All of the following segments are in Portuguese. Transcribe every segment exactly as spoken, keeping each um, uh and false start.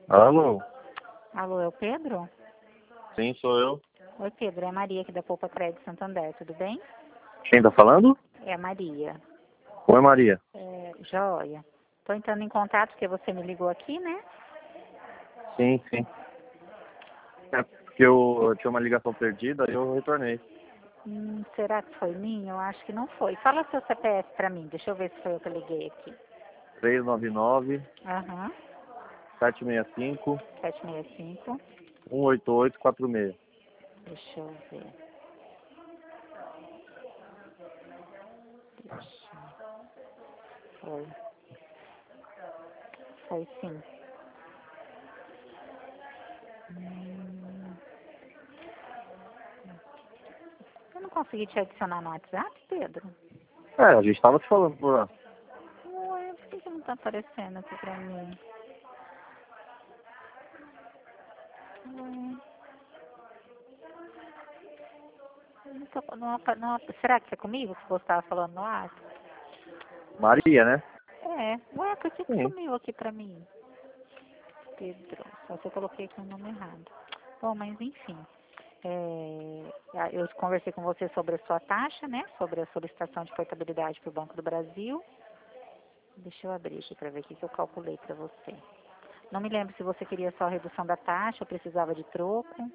Alô? Alô, é o Pedro? Sim, sou eu. Oi, Pedro, é a Maria aqui da Poupa Crédito Santander, tudo bem? Quem tá falando? É a Maria. Oi, Maria. É, joia. Tô entrando em contato porque você me ligou aqui, né? Sim, sim. É porque eu, eu tinha uma ligação perdida e eu retornei. Hum, será que foi minha? Eu acho que não foi. Fala seu C P F pra mim, deixa eu ver se foi eu que liguei aqui. três nove nove, Aham, sete seis cinco, sete seis cinco. um oito oito quatro seis. Deixa eu ver. Deixa. Foi. Foi sim. Hum, eu não consegui te adicionar no WhatsApp, Pedro? É, a gente tava te falando por lá. Ué, por que que não tá aparecendo aqui pra mim? Ué, não tô- não apa- não apa- será que é comigo que você estava falando no WhatsApp? Maria, né? É. Ué, por que que Sim. sumiu aqui pra mim? Pedro. Só se eu coloquei aqui o nome errado. Bom, mas enfim. É, eu conversei com você sobre a sua taxa, né? Sobre a solicitação de portabilidade para o Banco do Brasil. Deixa eu abrir aqui para ver o que que eu calculei para você. Não me lembro se você queria só a redução da taxa ou precisava de troco.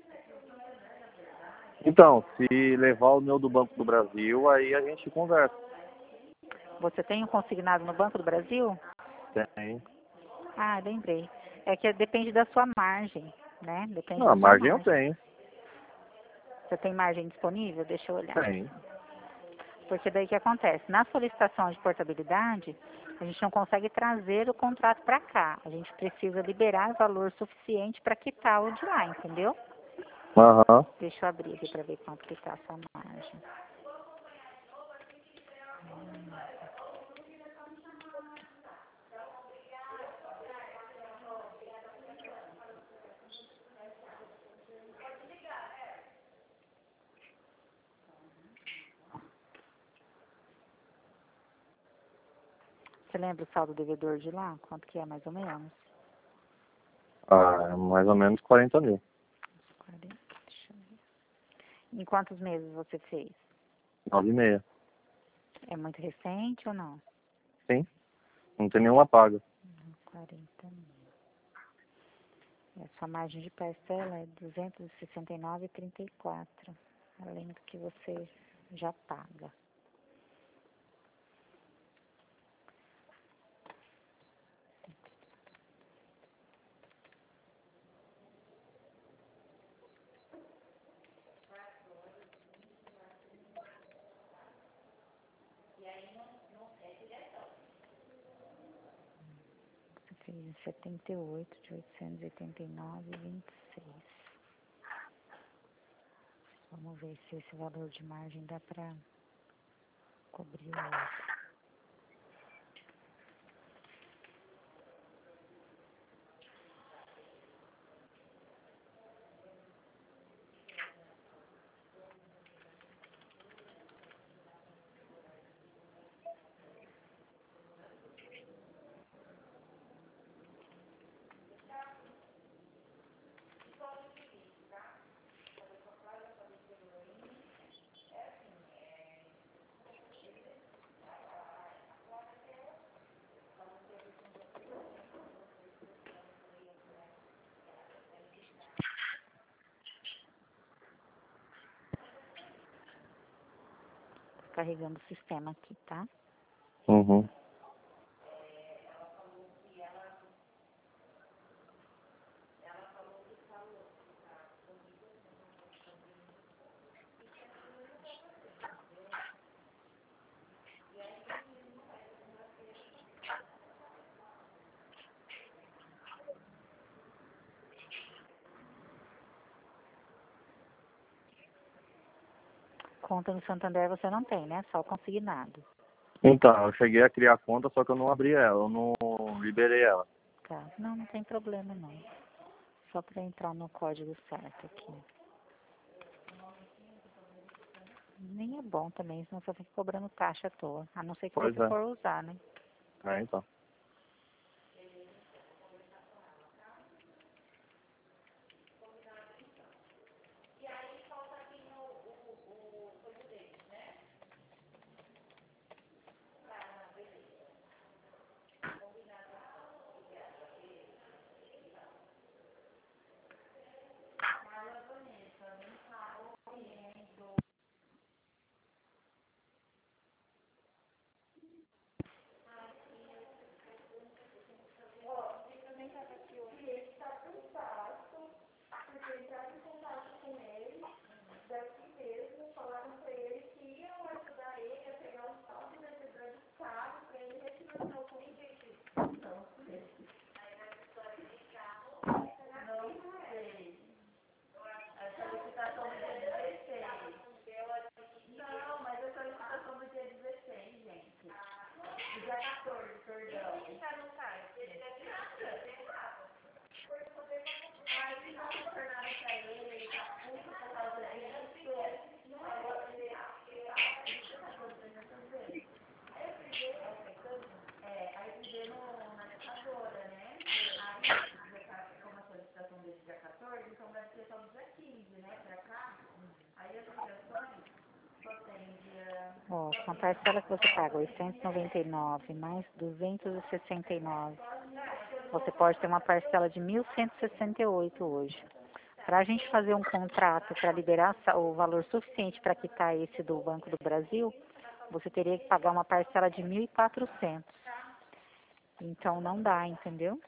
Então, se levar o meu do Banco do Brasil, aí a gente conversa. Você tem um consignado no Banco do Brasil? Tem. Ah, lembrei. É que depende da sua margem, né? Depende Não, a da sua margem eu margem. tenho. Você tem margem disponível? Deixa eu olhar aqui. Tem. Porque daí o que acontece? Na solicitação de portabilidade, a gente não consegue trazer o contrato para cá. A gente precisa liberar valor suficiente para quitá-lo de lá, entendeu? Aham. Deixa eu abrir aqui para ver quanto que está a sua margem. Você lembra o saldo devedor de lá? Quanto que é mais ou menos? Ah, mais ou menos quarenta mil. quarenta, deixa eu ver. Em quantos meses você fez? Nove e meia. É muito recente ou não? Sim. Não tem nenhuma paga. quarenta mil. E a sua margem de parcela é duzentos e sessenta e nove vírgula trinta e quatro, além do que você já paga. Você fez setenta e oito de oitocentos e oitenta e nove vírgula vinte e seis. Vamos ver se esse valor de margem dá para cobrir o outro. Tô carregando o sistema aqui, tá? Uhum. Conta no Santander você não tem, né? Só consignado. Então, eu cheguei a criar a conta, só que eu não abri ela, eu não liberei ela. Tá. Não, não tem problema não. Só para entrar no código certo aqui. Nem é bom também, senão você fica cobrando taxa à toa. A não ser que Pois você é. for usar, né? É, então. Uma parcela que você paga oitocentos e noventa e nove mais duzentos e sessenta e nove. Você pode ter uma parcela de mil cento e sessenta e oito hoje. Para a gente fazer um contrato para liberar o valor suficiente para quitar esse do Banco do Brasil, você teria que pagar uma parcela de mil e quatrocentos. Então não dá, entendeu?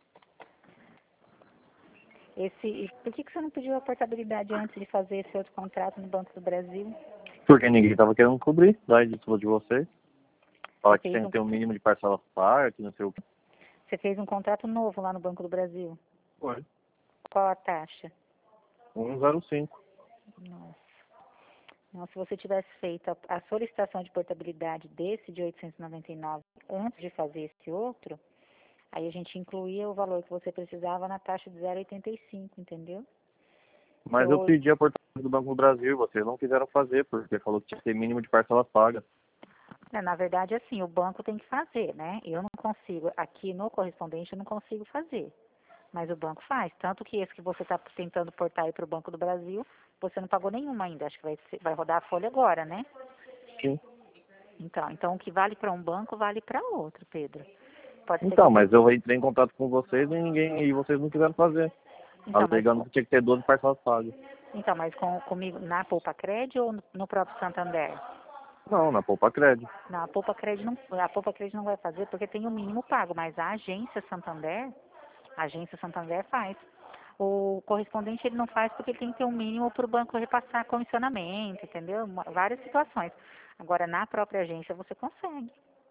Esse, por que, que você não pediu a portabilidade antes de fazer esse outro contrato no Banco do Brasil? Porque ninguém estava querendo cobrir, daí disse falou de vocês. Fala Você que fez tem um, que ter um mínimo de parcela paga, que não sei o que. você fez um contrato novo lá no Banco do Brasil. Foi. Qual a taxa? um zero cinco. Nossa. Não, se você tivesse feito a, a solicitação de portabilidade desse de oitocentos e noventa e nove antes de fazer esse outro, aí a gente incluía o valor que você precisava na taxa de zero vírgula oitenta e cinco, entendeu? Mas eu Eu, pedi a portabilidade do Banco do Brasil e vocês não quiseram fazer, porque falou que tinha que ter mínimo de parcela paga. né, na verdade, assim, o banco tem que fazer, né? Eu não consigo, aqui no correspondente eu não consigo fazer, mas o banco faz. Tanto que esse que você está tentando portar aí para o Banco do Brasil, você não pagou nenhuma ainda, acho que vai, ser- vai rodar a folha agora, né? Sim. Então, então o que vale para um banco vale para outro, Pedro. Pode ser que Então, mas você... eu entrei em contato com vocês e ninguém e vocês não quiseram fazer. Então, mas, Alegando que tinha que ter doze parcelas pagas. então, mas com, comigo na Poupa Cred ou no, no próprio Santander? Não, na Poupa Crédito. Não, a Poupa Cred não, a Poupa Cred não vai fazer porque tem o mínimo pago, mas a agência Santander, a agência Santander faz. O correspondente ele não faz porque ele tem que ter um mínimo para o banco repassar comissionamento, entendeu? Uma- Várias situações. Agora, na própria agência você consegue,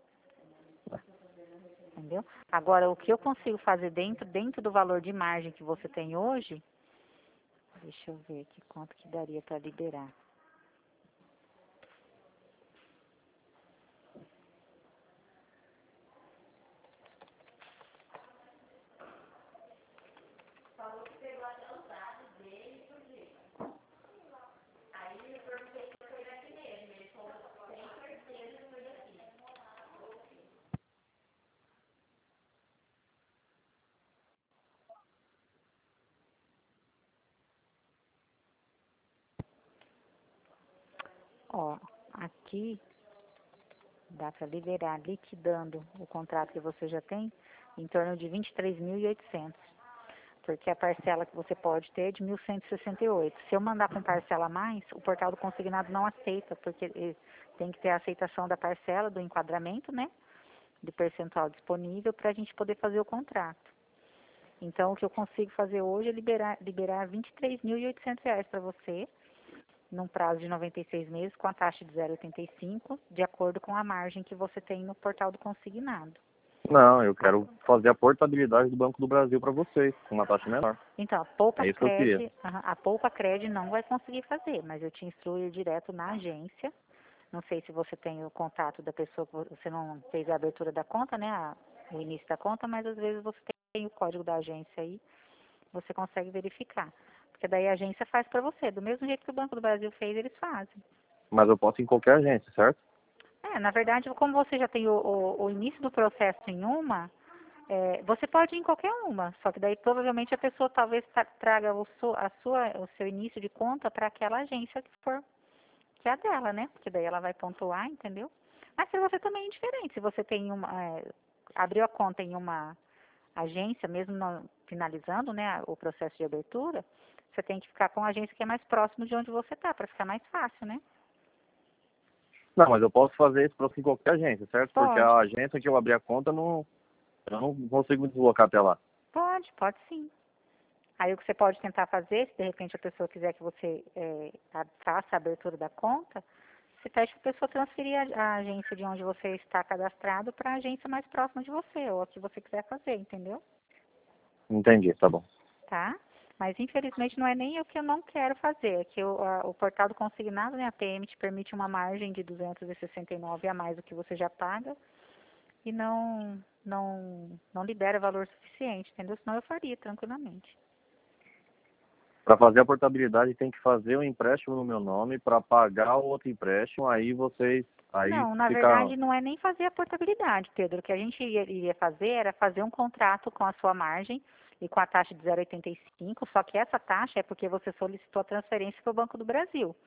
entendeu? Agora, o que eu consigo fazer dentro, dentro do valor de margem que você tem hoje, deixa eu ver aqui quanto que daria para liberar. Ó, aqui dá para liberar liquidando o contrato que você já tem em torno de vinte e três mil e oitocentos, porque a parcela que você pode ter é de mil cento e sessenta e oito. Se eu mandar com parcela a mais, o portal do consignado não aceita, porque eh, tem que ter a aceitação da parcela, do enquadramento, né, do percentual disponível para a gente poder fazer o contrato. Então, o que eu consigo fazer hoje é liberar, liberar vinte e três mil e oitocentos reais para você, num prazo de noventa e seis meses, com a taxa de zero vírgula oitenta e cinco, de acordo com a margem que você tem no portal do consignado. Não, eu quero fazer a portabilidade do Banco do Brasil para vocês, com uma taxa menor. Então, a Poupa É isso que eu queria. Cred, aham, a Poupa Cred não vai conseguir fazer, mas eu te instruo ir direto na agência. Não sei se você tem o contato da pessoa, que você não fez a abertura da conta, né, a- o início da conta, mas às vezes você tem o código da agência aí, você consegue verificar. Porque daí a agência faz para você, do mesmo jeito que o Banco do Brasil fez, eles fazem. Mas eu posso ir em qualquer agência, certo? É, na verdade, como você já tem o, o, o início do processo em uma, é, você pode ir em qualquer uma, só que daí provavelmente a pessoa talvez tra- traga o, su, a sua, o seu início de conta para aquela agência que for, que é a dela, né? Porque daí ela vai pontuar, entendeu? Mas se você também é diferente, se você tem uma, é, abriu a conta em uma agência, mesmo não, finalizando, né, o processo de abertura, você tem que ficar com a agência que é mais próximo de onde você está, para ficar mais fácil, né? Não, mas eu posso fazer isso para em qualquer agência, certo? Porque Pode, a agência que eu abrir a conta, não, eu não consigo me deslocar até lá. pode, pode sim. Aí o que você pode tentar fazer, se de repente a pessoa quiser que você é, a- faça a abertura da conta, você pede para a pessoa transferir a, a agência de onde você está cadastrado para a agência mais próxima de você, ou a que você quiser fazer, entendeu? Entendi, tá bom. Tá? Mas infelizmente não é nem o que eu não quero fazer, é que o, a- o portal do consignado, né, a P M te permite uma margem de duzentos e sessenta e nove a mais do que você já paga e não, não, não libera valor suficiente, entendeu? Senão eu faria tranquilamente. Para fazer a portabilidade tem que fazer um empréstimo no meu nome para pagar o outro empréstimo, aí vocês, aí Não, na fica, verdade não é nem fazer a portabilidade, Pedro. O que a gente iria, iria fazer era fazer um contrato com a sua margem e com a taxa de zero vírgula oitenta e cinco, só que essa taxa é porque você solicitou a transferência para o Banco do Brasil.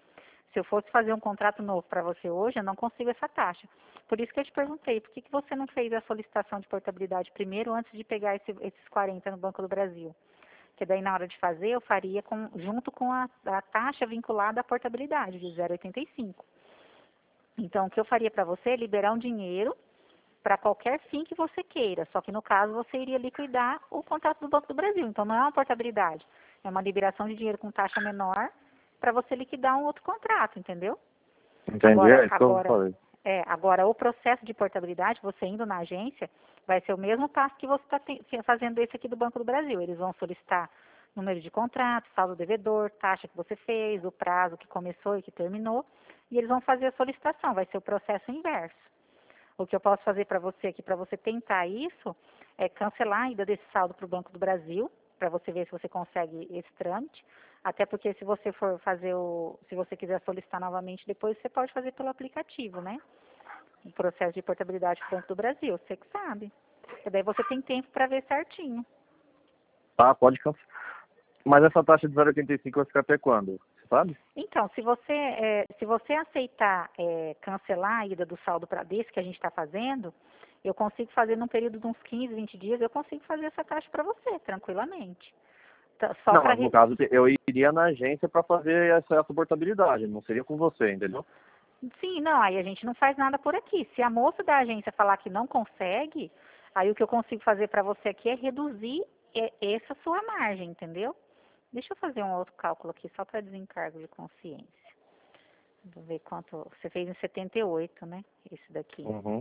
Se eu fosse fazer um contrato novo para você hoje, eu não consigo essa taxa. Por isso que eu te perguntei, por que, que você não fez a solicitação de portabilidade primeiro antes de pegar esse, esses quarenta no Banco do Brasil? Porque daí na hora de fazer, eu faria com, junto com a, a taxa vinculada à portabilidade, de zero vírgula oitenta e cinco. Então, o que eu faria para você é liberar um dinheiro para qualquer fim que você queira. Só que no caso, você iria liquidar o contrato do Banco do Brasil. Então, não é uma portabilidade. É uma liberação de dinheiro com taxa menor para você liquidar um outro contrato, entendeu? Entendi, Agora, é isso que eu agora, falei. é, agora, o processo de portabilidade, você indo na agência, vai ser o mesmo passo que você está fazendo esse aqui do Banco do Brasil. Eles vão solicitar número de contrato, saldo devedor, taxa que você fez, o prazo que começou e que terminou, e eles vão fazer a solicitação, vai ser o processo inverso. O que eu posso fazer para você aqui, para você tentar isso, é cancelar a ida desse saldo para o Banco do Brasil, para você ver se você consegue esse trâmite. Até porque se você for fazer o, se você quiser solicitar novamente depois, você pode fazer pelo aplicativo, né? O processo de portabilidade para o Banco do Brasil, você que sabe. E daí você tem tempo para ver certinho. Tá, pode cancelar. Mas essa taxa de zero vírgula oitenta e cinco vai ficar até quando? Você sabe? Então, se você, é, se você aceitar é, cancelar a ida do saldo para desse que a gente está fazendo, eu consigo fazer num período de uns quinze, vinte dias, eu consigo fazer essa taxa para você, tranquilamente. Tá, só Não, para... mas no caso, eu iria na agência para fazer essa, essa portabilidade, não seria com você, entendeu? Sim, não, aí a gente não faz nada por aqui. Se a moça da agência falar que não consegue, aí o que eu consigo fazer para você aqui é reduzir é, essa sua margem, entendeu? Deixa eu fazer um outro cálculo aqui, só para desencargo de consciência. Vou ver quanto... Você fez em setenta e oito, né? Esse daqui. Uhum.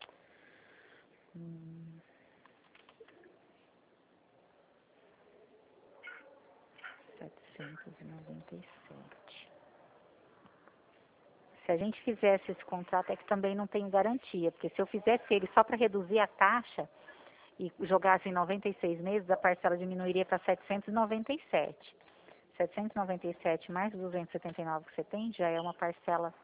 Hum, setecentos e noventa e sete. Se a gente fizesse esse contrato, é que também não tem garantia, porque se eu fizesse ele só para reduzir a taxa e jogasse em noventa e seis meses, a parcela diminuiria para setecentos e noventa e sete. setecentos e noventa e sete mais duzentos e setenta e nove que você tem, já é uma parcela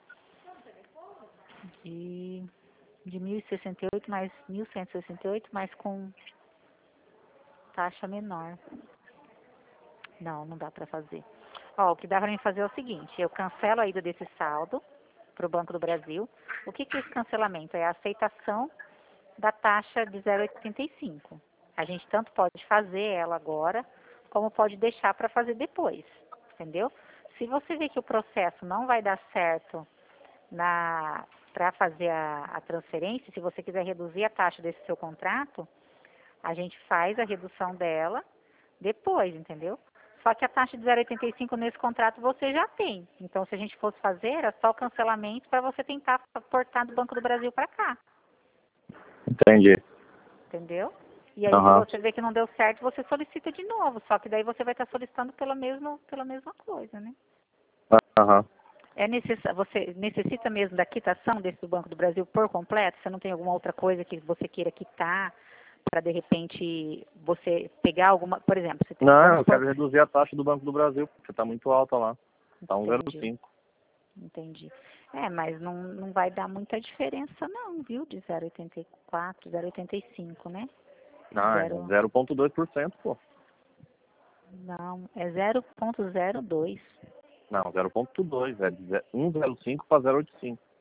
de, de mil e sessenta e oito mais mil cento e sessenta e oito, mas com taxa menor. Não, não dá para fazer. Ó, o que dá para mim fazer é o seguinte, eu cancelo a ida desse saldo para o Banco do Brasil. O que, que é esse cancelamento? É a aceitação da taxa de zero vírgula oitenta e cinco. A gente tanto pode fazer ela agora, como pode deixar para fazer depois, entendeu? Se você vê que o processo não vai dar certo na para fazer a, a transferência, se você quiser reduzir a taxa desse seu contrato, a gente faz a redução dela depois, entendeu? Só que a taxa de zero vírgula oitenta e cinco nesse contrato você já tem. Então, se a gente fosse fazer, era só o cancelamento para você tentar aportar do Banco do Brasil para cá. Entendi. Entendeu? E aí, Uhum. se você vê que não deu certo, você solicita de novo. Só que daí você vai estar solicitando pela mesma, pela mesma coisa, né? Aham. É necess... Você necessita mesmo da quitação desse do Banco do Brasil por completo? Você não tem alguma outra coisa que você queira quitar para, de repente, você pegar alguma... Por exemplo, você tem... Não, eu quero reduzir a taxa do Banco do Brasil, porque está muito alta lá. Está um zero vírgula Entendi. cinco. Entendi. É, mas não, não vai dar muita diferença não, viu? De zero vírgula oitenta e quatro, zero vírgula oitenta e cinco, né? Não, é Zero... zero vírgula dois por cento, pô. Não, é zero vírgula zero dois. Não, zero vírgula dois, é de um vírgula zero cinco para zero vírgula oitenta e cinco.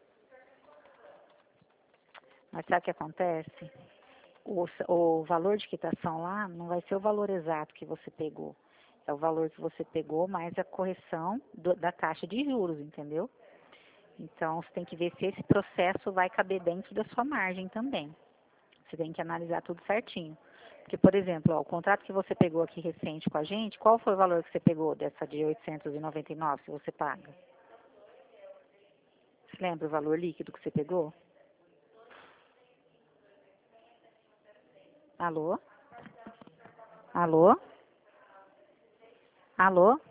Mas sabe o que acontece? O, o valor de quitação lá não vai ser o valor exato que você pegou. É o valor que você pegou mais a correção do, da taxa de juros, entendeu? Então, você tem que ver se esse processo vai caber dentro da sua margem também. Você tem que analisar tudo certinho. Porque, por exemplo, ó, o contrato que você pegou aqui recente com a gente, qual foi o valor que você pegou dessa de oitocentos e noventa e nove, se você paga? Você lembra o valor líquido que você pegou? Alô? Alô? Alô?